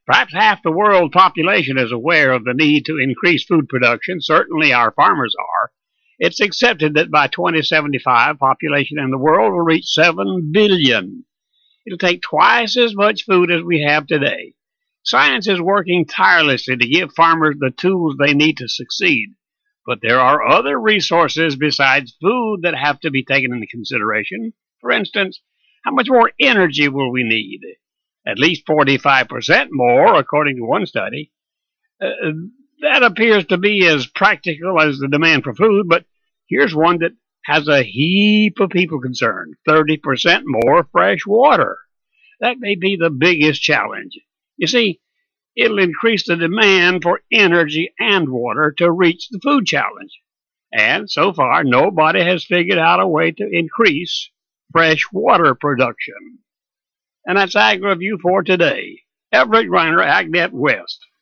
Perhaps half the world population is aware of the need to increase food production. Certainly our farmers are. It's accepted that by 2075, population in the world will reach 7 billion. It'll take twice as much food as we have today. Science is working tirelessly to give farmers the tools they need to succeed. But there are other resources besides food that have to be taken into consideration. For instance, how much more energy will we need? At least 45% more, according to one study. That appears to be as practical as the demand for food, but here's one that has a heap of people concerned. 30% more fresh water. That may be the biggest challenge. You see, it'll increase the demand for energy and water to reach the food challenge. And so far, nobody has figured out a way to increase fresh water production. And that's Ag Review for today. Everett Griner, AgNet West.